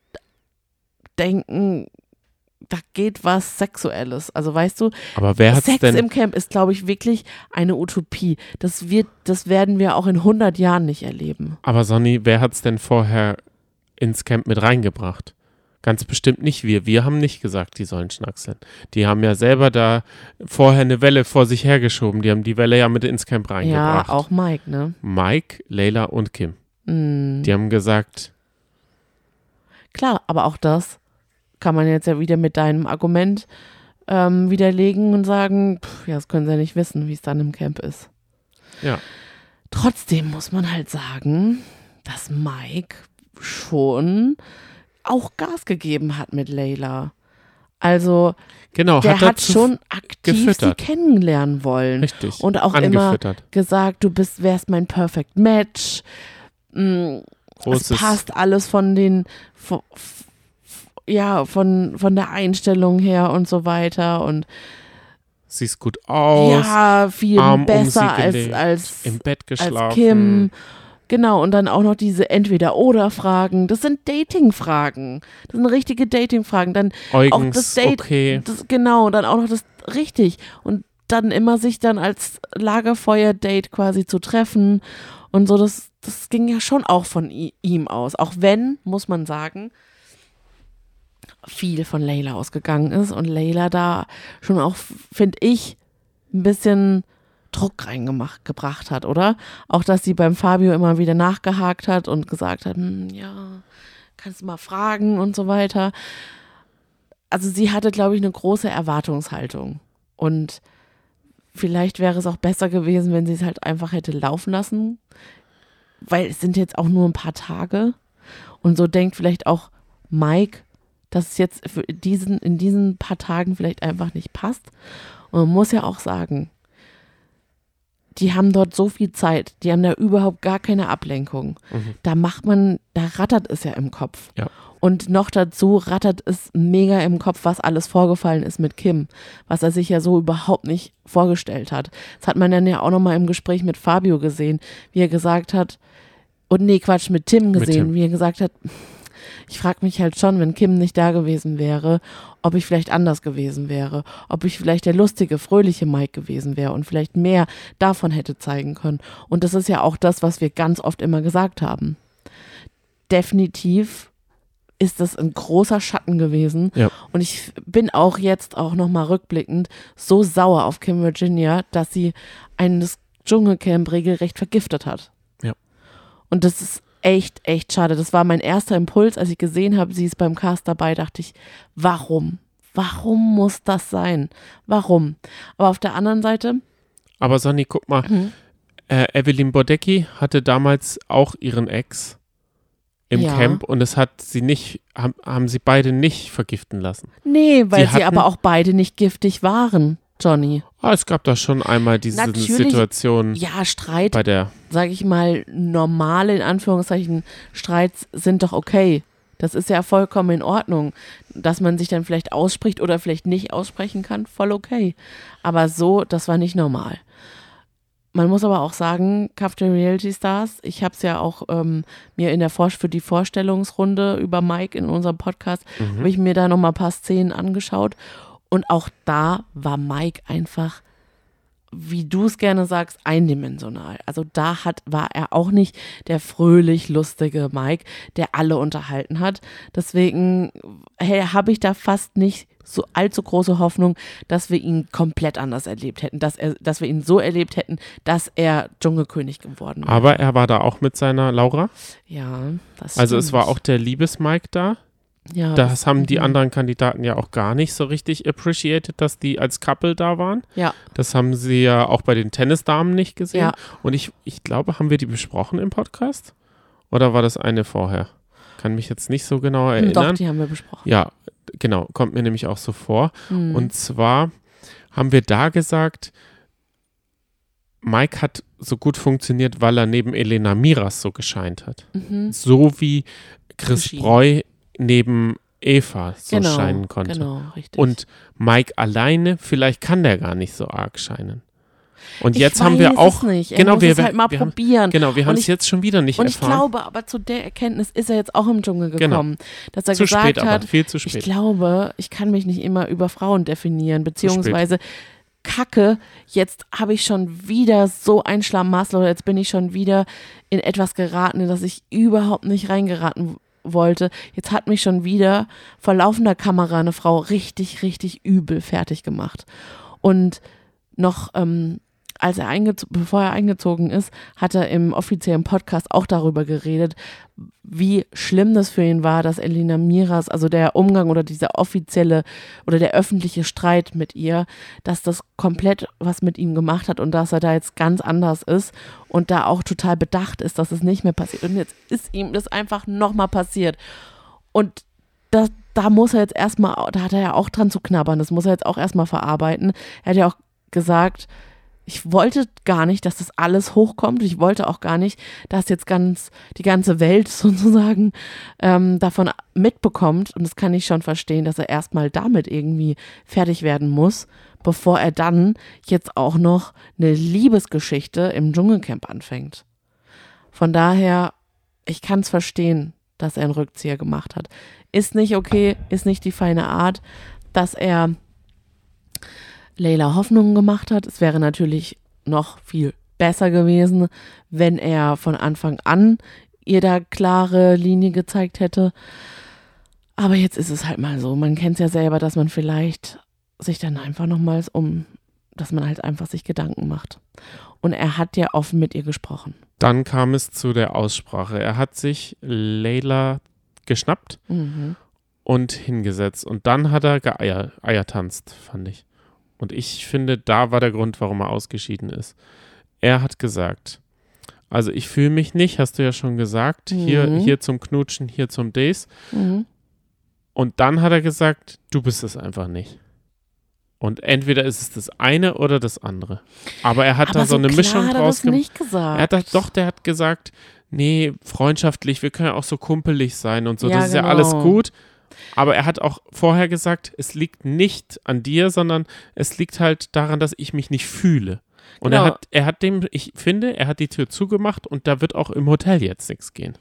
denken, da geht was Sexuelles. Also weißt du, Aber wer hat's Sex denn, im Camp ist, glaube ich, wirklich eine Utopie. Das wird, das werden wir auch in hundert Jahren nicht erleben. aber Sonny, wer hat's denn vorher ins Camp mit reingebracht? Ganz bestimmt nicht wir. Wir haben nicht gesagt, die sollen schnackseln. Die haben ja selber da vorher eine Welle vor sich hergeschoben. Die haben die Welle ja mit ins Camp reingebracht. Ja, auch Mike, ne? Mike, Layla und Kim. Mhm. Die haben gesagt, Klar, aber auch das kann man jetzt ja wieder mit deinem Argument ähm, widerlegen und sagen, pff, ja, das können sie ja nicht wissen, wie es dann im Camp ist. ja, Trotzdem muss man halt sagen, dass Mike schon auch Gas gegeben hat mit Layla. Also genau, der hat er hat zu- schon aktiv sie gefüttert. kennenlernen wollen. Richtig. Und auch immer angefüttert. gesagt, du bist, wärst mein Perfect Match. Mm, es Großes, passt alles von den, von, ja, von, von der Einstellung her und so weiter. Und siehst gut aus, ja, viel Arm um sie besser als, gelegt, als, im Bett als geschlafen. Kim. Genau, und dann auch noch diese Entweder-Oder-Fragen. Das sind Dating-Fragen. Das sind richtige Dating-Fragen. Dann auch Eugens, das Date, okay. das, genau, dann auch noch das, richtig. Und dann immer sich dann als Lagerfeuer-Date quasi zu treffen und so, das, das ging ja schon auch von i- ihm aus. Auch wenn, muss man sagen, viel von Layla ausgegangen ist und Layla da schon auch, finde ich, ein bisschen Druck reingemacht gebracht hat, oder? Auch, dass sie beim Fabio immer wieder nachgehakt hat und gesagt hat, hm, ja, kannst du mal fragen und so weiter. Also sie hatte, glaube ich, eine große Erwartungshaltung und vielleicht wäre es auch besser gewesen, wenn sie es halt einfach hätte laufen lassen, weil es sind jetzt auch nur ein paar Tage und so denkt vielleicht auch Mike, dass es jetzt für diesen, in diesen paar Tagen vielleicht einfach nicht passt. Und man muss ja auch sagen, die haben dort so viel Zeit, die haben da überhaupt gar keine Ablenkung. Mhm. Da macht man, da rattert es ja im Kopf. Ja. Und noch dazu rattert es mega im Kopf, was alles vorgefallen ist mit Kim, was er sich ja so überhaupt nicht vorgestellt hat. Das hat man dann ja auch nochmal im Gespräch mit Fabio gesehen, wie er gesagt hat, und nee, Quatsch, mit Tim gesehen, mit Tim. wie er gesagt hat, ich frage mich halt schon, wenn Kim nicht da gewesen wäre, ob ich vielleicht anders gewesen wäre, ob ich vielleicht der lustige, fröhliche Mike gewesen wäre und vielleicht mehr davon hätte zeigen können. Und das ist ja auch das, was wir ganz oft immer gesagt haben. Definitiv ist das ein großer Schatten gewesen. Ja. Und ich bin auch jetzt auch nochmal rückblickend so sauer auf Kim Virginia, dass sie eines Dschungelcamp regelrecht vergiftet hat. Ja. Und das ist echt, echt schade. Das war mein erster Impuls, als ich gesehen habe, sie ist beim Cast dabei, dachte ich, warum? Warum muss das sein? Warum? Aber auf der anderen Seite, Aber Sonny, guck mal, Mhm. äh, Evelyn Bodecki hatte damals auch ihren Ex im Ja. Camp und es hat sie nicht, haben, haben sie beide nicht vergiften lassen. nee, weil Sie sie, hatten- aber auch beide nicht giftig waren, Johnny. Ah, es gab da schon einmal diese Natürlich, Situation Ja, Streit, bei der, sage ich mal, normale, in Anführungszeichen, Streits sind doch okay. Das ist ja vollkommen in Ordnung. Dass man sich dann vielleicht ausspricht oder vielleicht nicht aussprechen kann, voll okay. Aber so, das war nicht normal. Man muss aber auch sagen, Kampf der Reality Stars, ich habe es ja auch ähm, mir in der Vor- für die Vorstellungsrunde über Mike in unserem Podcast, Mhm. habe ich mir da nochmal ein paar Szenen angeschaut. Und auch da war Mike einfach, wie du es gerne sagst, eindimensional. Also da hat, war er auch nicht der fröhlich lustige Mike, der alle unterhalten hat. Deswegen hey, habe ich da fast nicht so allzu große Hoffnung, dass wir ihn komplett anders erlebt hätten, dass, er, dass wir ihn so erlebt hätten, dass er Dschungelkönig geworden wäre. aber er war da auch mit seiner Laura. Ja, das Also es stimmt. war auch der Liebes-Mike da. ja, Das haben die mhm. anderen Kandidaten ja auch gar nicht so richtig appreciated, dass die als Couple da waren. Ja, Das haben sie ja auch bei den Tennisdamen nicht gesehen. Ja. Und ich, ich glaube, haben wir die besprochen im Podcast? Oder war das eine vorher? Kann mich jetzt nicht so genau doch, erinnern. die haben wir besprochen. Ja, genau, kommt mir nämlich auch so vor. Mhm. Und zwar haben wir da gesagt, Mike hat so gut funktioniert, weil er neben Elena Miras so gescheint hat. Mhm. So wie Chris Uschi. Breu neben Eva so genau, scheinen konnte. Genau, richtig. Und Mike alleine, vielleicht kann der gar nicht so arg scheinen. Und Ich jetzt haben weiß wir es auch, nicht. Er genau, muss wir, es halt mal wir haben, probieren. genau, wir haben Und es ich- jetzt schon wieder nicht Und ich erfahren. glaube, aber zu der Erkenntnis ist er jetzt auch im Dschungel Genau. gekommen, dass er zu gesagt spät, hat, aber viel zu ich spät. glaube, ich kann mich nicht immer über Frauen definieren, beziehungsweise Kacke, jetzt habe ich schon wieder so ein Schlamassel oder jetzt bin ich schon wieder in etwas geraten, in das ich überhaupt nicht reingeraten wollte. Jetzt hat mich schon wieder vor laufender Kamera eine Frau richtig, richtig übel fertig gemacht. Und noch, ähm, als er eingez- bevor er eingezogen ist, hat er im offiziellen Podcast auch darüber geredet, wie schlimm das für ihn war, dass Elena Miras, also der Umgang oder dieser offizielle oder der öffentliche Streit mit ihr, dass das komplett was mit ihm gemacht hat und dass er da jetzt ganz anders ist und da auch total bedacht ist, dass es nicht mehr passiert. Und jetzt ist ihm das einfach nochmal passiert. Und das, da muss er jetzt erstmal, da hat er ja auch dran zu knabbern, das muss er jetzt auch erstmal verarbeiten. Er hat ja auch gesagt, ich wollte gar nicht, dass das alles hochkommt. Ich wollte auch gar nicht, dass jetzt ganz die ganze Welt sozusagen ähm, davon mitbekommt. Und das kann ich schon verstehen, dass er erstmal damit irgendwie fertig werden muss, bevor er dann jetzt auch noch eine Liebesgeschichte im Dschungelcamp anfängt. Von daher, ich kann es verstehen, dass er einen Rückzieher gemacht hat. Ist nicht okay, ist nicht die feine Art, dass er Layla Hoffnungen gemacht hat. Es wäre natürlich noch viel besser gewesen, wenn er von Anfang an ihr da klare Linie gezeigt hätte. Aber jetzt ist es halt mal so. Man kennt es ja selber, dass man vielleicht sich dann einfach nochmals um, dass man halt einfach sich Gedanken macht. Und er hat ja offen mit ihr gesprochen. Dann kam es zu der Aussprache. Er hat sich Layla geschnappt Mhm. und hingesetzt. Und dann hat er geeier, eiertanzt, fand ich. Und ich finde, da war der Grund, warum er ausgeschieden ist. Er hat gesagt, also ich fühle mich nicht, hast du ja schon gesagt, hier, Mhm. hier zum Knutschen, hier zum Days. Mhm. Und dann hat er gesagt, du bist es einfach nicht. Und entweder ist es das eine oder das andere. Aber er hat Aber da so eine klar Mischung hat er draus das gemacht. nicht gesagt. Er hat das, doch, der hat gesagt, nee, freundschaftlich, wir können ja auch so kumpelig sein und so. Ja, das ist ja genau. alles gut. Aber er hat auch vorher gesagt, es liegt nicht an dir, sondern es liegt halt daran, dass ich mich nicht fühle. Und Genau. er hat, er hat dem, ich finde, er hat die Tür zugemacht und da wird auch im Hotel jetzt nichts gehen.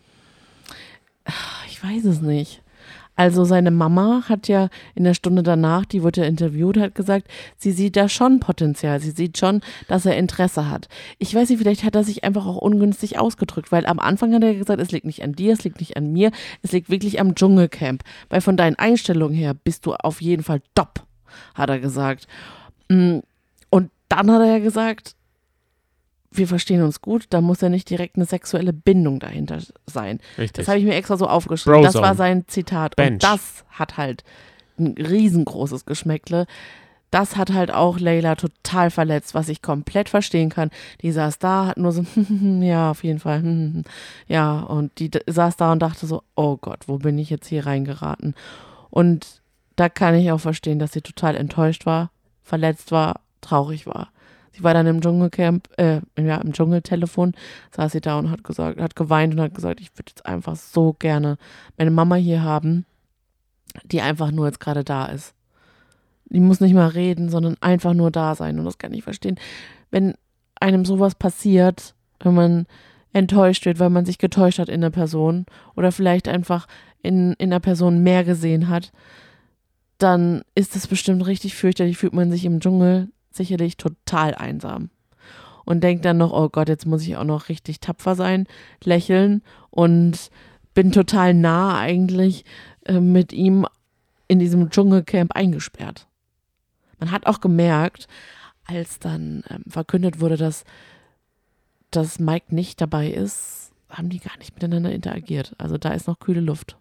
Ich weiß es nicht. Also seine Mama hat ja in der Stunde danach, die wurde ja interviewt, hat gesagt, sie sieht da schon Potenzial. Sie sieht schon, dass er Interesse hat. Ich weiß nicht, vielleicht hat er sich einfach auch ungünstig ausgedrückt, weil am Anfang hat er gesagt, es liegt nicht an dir, es liegt nicht an mir, es liegt wirklich am Dschungelcamp. Weil von deinen Einstellungen her bist du auf jeden Fall top, hat er gesagt. Und dann hat er ja gesagt, wir verstehen uns gut, da muss ja nicht direkt eine sexuelle Bindung dahinter sein. Richtig. Das habe ich mir extra so aufgeschrieben. Das Brozone. war sein Zitat. Bench. Und das hat halt ein riesengroßes Geschmäckle. Das hat halt auch Layla total verletzt, was ich komplett verstehen kann. Die saß da, hat nur so, ja, auf jeden Fall, ja, und die d- saß da und dachte so, oh Gott, wo bin ich jetzt hier reingeraten? Und da kann ich auch verstehen, dass sie total enttäuscht war, verletzt war, traurig war. Sie war dann im Dschungelcamp, äh, ja, im Dschungeltelefon, saß sie da und hat gesagt, hat geweint und hat gesagt, ich würde jetzt einfach so gerne meine Mama hier haben, die einfach nur jetzt gerade da ist. Die muss nicht mal reden, sondern einfach nur da sein. Und das kann ich verstehen. Wenn einem sowas passiert, wenn man enttäuscht wird, weil man sich getäuscht hat in der Person oder vielleicht einfach in, in der Person mehr gesehen hat, dann ist es bestimmt richtig fürchterlich, fühlt man sich im Dschungel sicherlich total einsam. Und denkt dann noch, oh Gott, jetzt muss ich auch noch richtig tapfer sein, lächeln und bin total nah eigentlich äh, mit ihm in diesem Dschungelcamp eingesperrt. Man hat auch gemerkt, als dann ähm, verkündet wurde, dass, dass Mike nicht dabei ist, haben die gar nicht miteinander interagiert. Also da ist noch kühle Luft.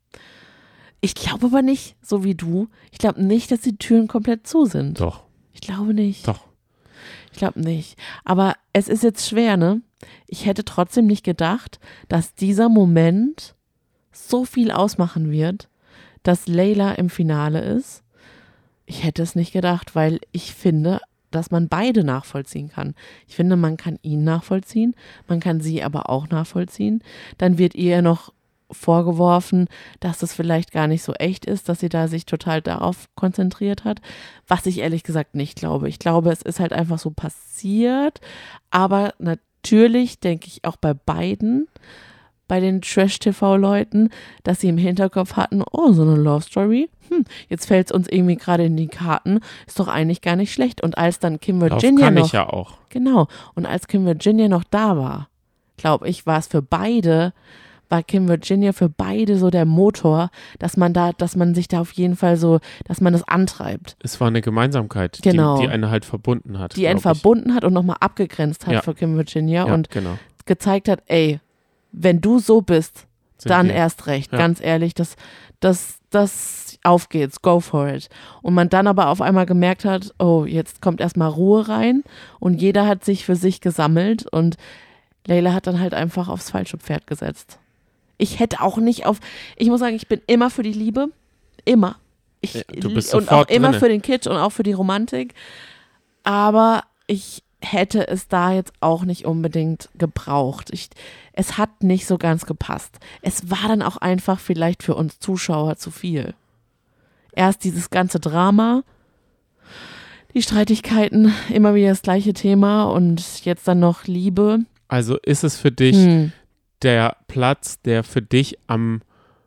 Ich glaube aber nicht, so wie du, ich glaube nicht, dass die Türen komplett zu sind. Doch, Ich glaube nicht. doch. Ich glaube nicht. Aber es ist jetzt schwer, ne? Ich hätte trotzdem nicht gedacht, dass dieser Moment so viel ausmachen wird, dass Layla im Finale ist. Ich hätte es nicht gedacht, weil ich finde, dass man beide nachvollziehen kann. Ich finde, man kann ihn nachvollziehen, man kann sie aber auch nachvollziehen. Dann wird ihr noch vorgeworfen, dass das vielleicht gar nicht so echt ist, dass sie da sich total darauf konzentriert hat, was ich ehrlich gesagt nicht glaube. Ich glaube, es ist halt einfach so passiert, aber natürlich denke ich auch bei beiden, bei den Trash-T V-Leuten, dass sie im Hinterkopf hatten, oh, so eine Love-Story, hm, jetzt fällt es uns irgendwie gerade in die Karten, ist doch eigentlich gar nicht schlecht. Und als dann Kim Darauf Virginia kann noch, ich ja auch. genau, und als Kim Virginia noch da war, glaube ich, war es für beide, war Kim Virginia für beide so der Motor, dass man da, dass man sich da auf jeden Fall so, dass man das antreibt, Es war eine Gemeinsamkeit, Genau. die, die einen halt verbunden hat. die einen glaub ich. verbunden hat und nochmal abgegrenzt hat Ja. für Kim Virginia Ja, und genau. gezeigt hat, ey, wenn du so bist, Sind dann wir. erst recht, Ja. ganz ehrlich, das, das, das, auf geht's, go for it. Und man dann aber auf einmal gemerkt hat, oh, jetzt kommt erstmal Ruhe rein und jeder hat sich für sich gesammelt und Layla hat dann halt einfach aufs falsche Pferd gesetzt. Ich hätte auch nicht auf, ich muss sagen, ich bin immer für die Liebe, immer. Ich, Ja, du bist und auch sofort immer drinne. für den Kitsch und auch für die Romantik, aber ich hätte es da jetzt auch nicht unbedingt gebraucht. Ich, es hat nicht so ganz gepasst. Es war dann auch einfach vielleicht für uns Zuschauer zu viel. Erst dieses ganze Drama, die Streitigkeiten, immer wieder das gleiche Thema und jetzt dann noch Liebe. Also ist es für dich Hm. der Platz, der für dich am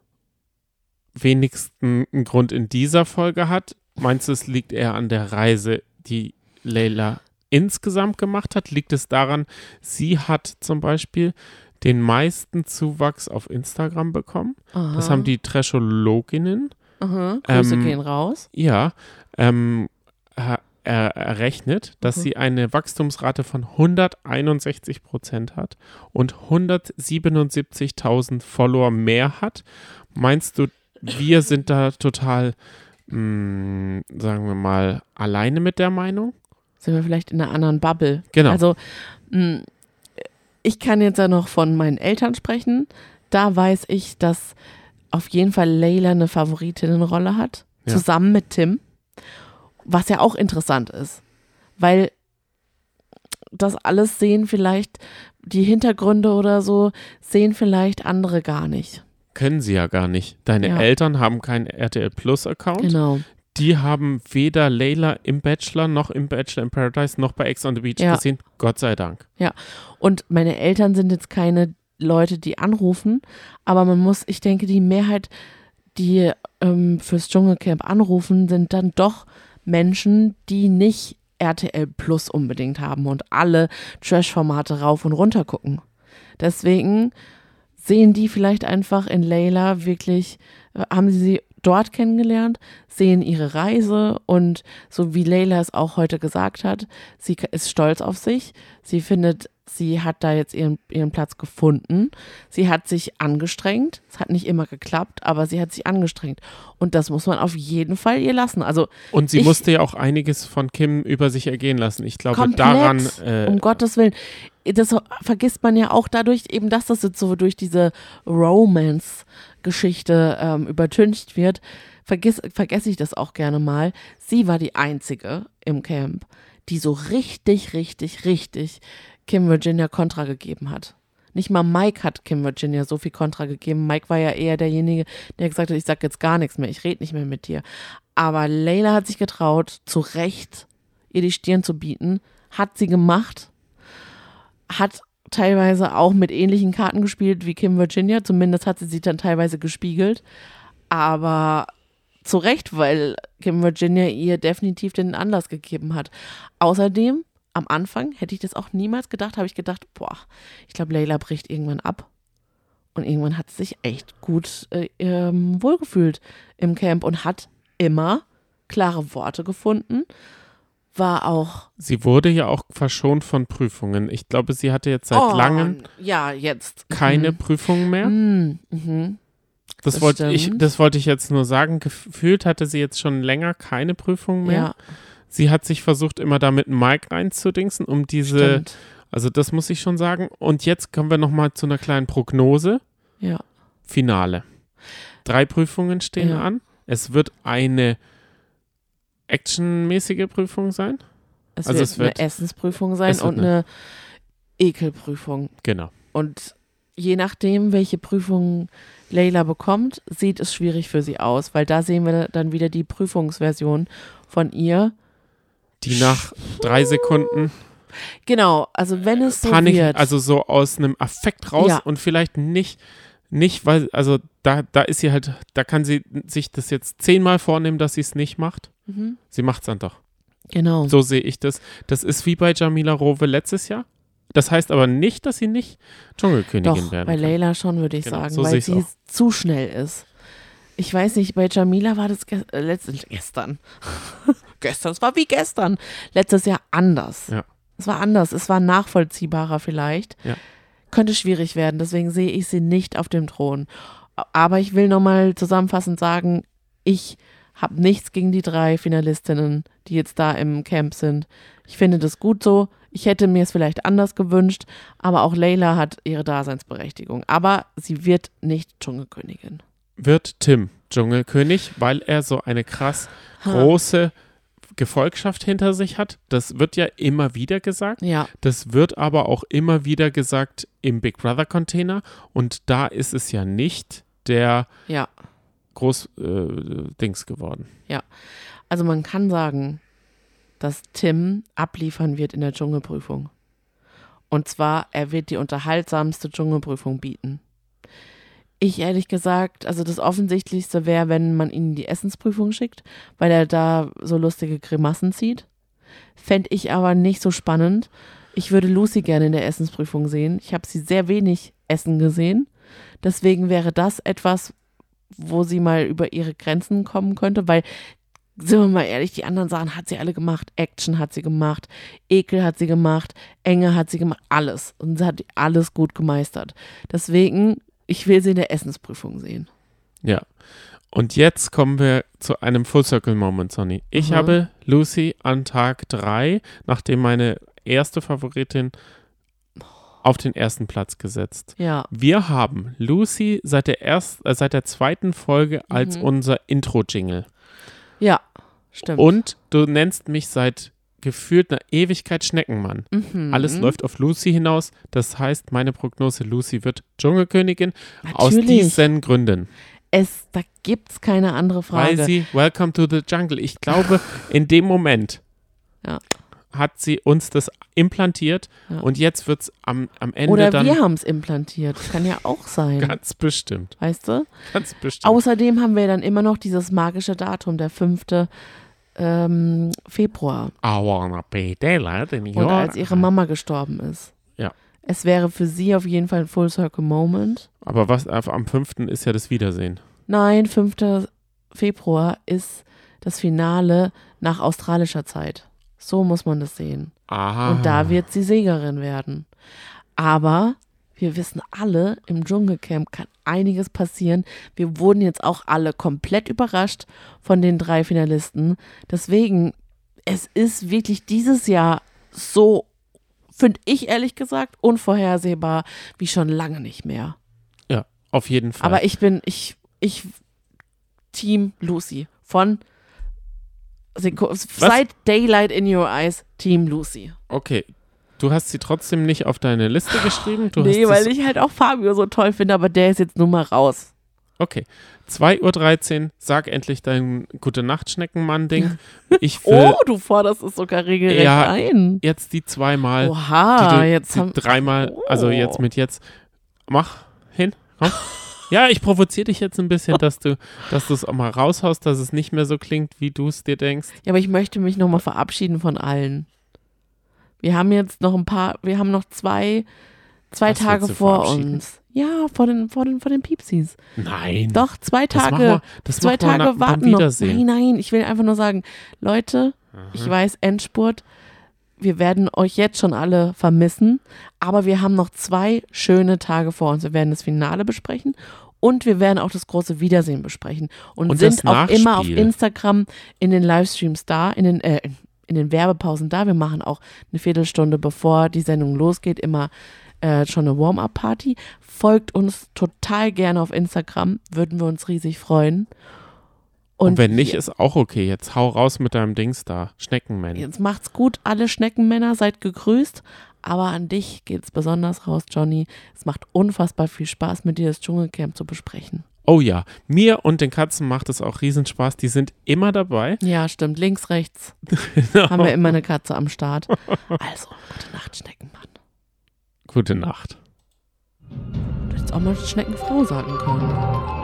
wenigsten einen Grund in dieser Folge hat? Meinst du, es liegt eher an der Reise, die Layla insgesamt gemacht hat? Liegt es daran, sie hat zum Beispiel den meisten Zuwachs auf Instagram bekommen? Aha. Das haben die Trashologinnen, Aha. Grüße ähm, gehen raus. ja, ähm, er, er, errechnet, dass Mhm. sie eine Wachstumsrate von hunderteinundsechzig Prozent hat und hundertsiebenundsiebzigtausend Follower mehr hat. Meinst du, wir sind da total, mh, sagen wir mal, alleine mit der Meinung? Sind wir vielleicht in einer anderen Bubble. Genau. Also, mh, ich kann jetzt ja noch von meinen Eltern sprechen. Da weiß ich, dass auf jeden Fall Layla eine Favoritinnenrolle hat, Ja. zusammen mit Tim. Was ja auch interessant ist, weil das alles sehen vielleicht, die Hintergründe oder so, sehen vielleicht andere gar nicht. Können sie ja gar nicht. Deine Ja. Eltern haben keinen R T L Plus Account. Genau. Die haben weder Layla im Bachelor noch im Bachelor in Paradise noch bei Ex on the Beach Ja. gesehen. Gott sei Dank. Und meine Eltern sind jetzt keine Leute, die anrufen, aber man muss, ich denke, die Mehrheit, die ähm, fürs Dschungelcamp anrufen, sind dann doch Menschen, die nicht R T L Plus unbedingt haben und alle Trash-Formate rauf und runter gucken. Deswegen sehen die vielleicht einfach in Layla wirklich, haben sie sie dort kennengelernt, sehen ihre Reise und so wie Layla es auch heute gesagt hat, sie ist stolz auf sich, sie findet, sie hat da jetzt ihren, ihren Platz gefunden, sie hat sich angestrengt, es hat nicht immer geklappt, aber sie hat sich angestrengt und das muss man auf jeden Fall ihr lassen, also Und sie Ich- musste ja auch einiges von Kim über sich ergehen lassen. Ich glaube, komplett, daran. Äh, um Gottes Willen, das vergisst man ja auch dadurch eben, dass das jetzt so durch diese Romance-Geschichte ähm, übertüncht wird, vergiss, vergesse ich das auch gerne mal. Sie war die Einzige im Camp, die so richtig, richtig, richtig Kim Virginia Kontra gegeben hat. Nicht mal Mike hat Kim Virginia so viel Kontra gegeben. Mike war ja eher derjenige, der gesagt hat, ich sag jetzt gar nichts mehr, ich rede nicht mehr mit dir. Aber Layla hat sich getraut, zu Recht ihr die Stirn zu bieten, hat sie gemacht, hat teilweise auch mit ähnlichen Karten gespielt wie Kim Virginia, zumindest hat sie sie dann teilweise gespiegelt, aber zu Recht, weil Kim Virginia ihr definitiv den Anlass gegeben hat. Außerdem, am Anfang hätte ich das auch niemals gedacht, habe ich gedacht, boah, ich glaube, Layla bricht irgendwann ab. Und irgendwann hat sie sich echt gut äh, ähm, wohlgefühlt im Camp und hat immer klare Worte gefunden. War auch sie wurde ja auch verschont von Prüfungen. Ich glaube, sie hatte jetzt seit oh, langem ja, jetzt keine Mhm. Prüfungen mehr. Mhm. Mhm. Das, das wollte ich, stimmt. das wollte ich jetzt nur sagen. Gefühlt hatte sie jetzt schon länger keine Prüfungen mehr. Ja, Sie hat sich versucht, immer da mit Mike reinzudingsen, um diese, stimmt. also das muss ich schon sagen. Und jetzt kommen wir nochmal zu einer kleinen Prognose. Ja. Finale. Drei Prüfungen stehen Ja. an. Es wird eine actionmäßige Prüfung sein. Es Also wird es wird- eine Essensprüfung sein es wird und eine Ekelprüfung. Genau. Und je nachdem, welche Prüfung Layla bekommt, sieht es schwierig für sie aus, weil da sehen wir dann wieder die Prüfungsversion von ihr. Die nach drei Sekunden Genau, also wenn es so Panik, wird. also so aus einem Affekt raus Ja. und vielleicht nicht, nicht, weil, also da, da ist sie halt, da kann sie sich das jetzt zehnmal vornehmen, dass sie es nicht macht. mhm. Sie macht es dann doch. Genau. So sehe ich das. Das ist wie bei Jamila Rowe letztes Jahr. Das heißt aber nicht, dass sie nicht Dschungelkönigin Doch, werden bei kann. Layla schon, würde ich Genau, sagen, so sehe weil ich's sie auch. zu schnell ist. Ich weiß nicht, bei Jamila war das ge äh, letztens, gestern. gestern, es war wie gestern. Letztes Jahr anders. Ja. Es war anders, es war nachvollziehbarer vielleicht. Ja. Könnte schwierig werden, deswegen sehe ich sie nicht auf dem Thron. Aber ich will nochmal zusammenfassend sagen, ich habe nichts gegen die drei Finalistinnen, die jetzt da im Camp sind. Ich finde das gut so. Ich hätte mir es vielleicht anders gewünscht, aber auch Layla hat ihre Daseinsberechtigung. Aber sie wird nicht Dschungelkönigin. Wird Tim Dschungelkönig, weil er so eine krass Ha. große Gefolgschaft hinter sich hat. Das wird ja immer wieder gesagt. Ja, Das wird aber auch immer wieder gesagt im Big Brother Container. Und da ist es ja nicht der ja. Groß äh, Dings geworden. Also man kann sagen, dass Tim abliefern wird in der Dschungelprüfung. Und zwar, er wird die unterhaltsamste Dschungelprüfung bieten. Ich ehrlich gesagt, also das Offensichtlichste wäre, wenn man ihn in die Essensprüfung schickt, weil er da so lustige Grimassen zieht. Fände ich aber nicht so spannend. Ich würde Lucy gerne in der Essensprüfung sehen. Ich habe sie sehr wenig essen gesehen. Deswegen wäre das etwas, wo sie mal über ihre Grenzen kommen könnte, weil, sind wir mal ehrlich, die anderen Sachen hat sie alle gemacht. Action hat sie gemacht, Ekel hat sie gemacht, Enge hat sie gemacht, alles. Und sie hat alles gut gemeistert. Deswegen, ich will sie in der Essensprüfung sehen. Ja. Und jetzt kommen wir zu einem Full-Circle-Moment, Sonny. Ich Mhm. habe Lucy an Tag drei, nachdem meine erste Favoritin auf den ersten Platz gesetzt. Ja, Wir haben Lucy seit der, erst, äh, seit der zweiten Folge als Mhm. unser Intro-Jingle. ja, Stimmt. Und du nennst mich seit gefühlt einer Ewigkeit Schneckenmann. Mhm. Alles läuft auf Lucy hinaus. Das heißt, meine Prognose, Lucy wird Dschungelkönigin. Aus Natürlich. diesen Gründen. Es, da gibt es keine andere Frage. Weil sie, Welcome to the Jungle. Ich glaube, in dem Moment Ja. hat sie uns das implantiert Ja. und jetzt wird es am, am Ende Oder dann wir haben es implantiert. Kann ja auch sein. ganz bestimmt. Weißt du? Ganz bestimmt. Außerdem haben wir dann immer noch dieses magische Datum, der fünfte Ähm, Februar. I wanna be daylight in Und your als ihre Mama gestorben ist. Ja. Es wäre für sie auf jeden Fall ein Full Circle Moment. Aber was am fünften ist ja das Wiedersehen. Nein, fünfter Februar ist das Finale nach australischer Zeit. So muss man das sehen. Aha. Und da wird sie Siegerin werden. Aber wir wissen alle, im Dschungelcamp kann einiges passieren. Wir wurden jetzt auch alle komplett überrascht von den drei Finalisten. Deswegen, es ist wirklich dieses Jahr so, finde ich ehrlich gesagt, unvorhersehbar wie schon lange nicht mehr. Ja, auf jeden Fall. Aber ich bin, ich, ich, Team Lucy. Von Sek- seit Daylight in Your Eyes, Team Lucy. Okay. Du hast sie trotzdem nicht auf deine Liste geschrieben? Du Nee, hast weil es- ich halt auch Fabio so toll finde, aber der ist jetzt nun mal raus. Okay. zwei Uhr dreizehn, sag endlich dein Gute-Nacht-Schneckenmann-Ding. Ich will Oh, du forderst es sogar regelrecht Ja, ein. jetzt die zweimal, Oha, die du, jetzt die haben dreimal, also Oh. jetzt mit jetzt, mach hin, komm. Ja, ich provoziere dich jetzt ein bisschen, dass du dass du es auch mal raushaust, dass es nicht mehr so klingt, wie du es dir denkst. Ja, aber ich möchte mich nochmal verabschieden von allen. Wir haben jetzt noch ein paar, wir haben noch zwei, zwei Was Tage willst du vor verabschieden? uns. Ja, vor den, vor den, vor den Piepsis. Nein. Doch, zwei das Tage. machen wir, das zwei machen wir Tage na, beim warten noch. Wiedersehen. Nein, nein, ich will einfach nur sagen, Leute, ich weiß, Endspurt, wir werden euch jetzt schon alle vermissen, aber wir haben noch zwei schöne Tage vor uns. Wir werden das Finale besprechen und wir werden auch das große Wiedersehen besprechen und, Und sind das auch immer auf Nachspiel. Instagram in den Livestreams da, in den, äh, in den Werbepausen da. Wir machen auch eine Viertelstunde, bevor die Sendung losgeht, immer äh, schon eine Warm-Up-Party. Folgt uns total gerne auf Instagram, würden wir uns riesig freuen. Und wenn nicht, je- ist auch okay. Jetzt hau raus mit deinem Dings da. Schneckenmann. Jetzt macht's gut, alle Schneckenmänner, seid gegrüßt. Aber an dich geht's besonders raus, Johnny. Es macht unfassbar viel Spaß, mit dir das Dschungelcamp zu besprechen. Oh ja, mir und den Katzen macht es auch Riesenspaß. Die sind immer dabei. Ja, stimmt. Links, rechts haben wir immer eine Katze am Start. Also, gute Nacht, Schneckenmann. Gute Nacht. Du hättest auch mal Schneckenfrau sagen können.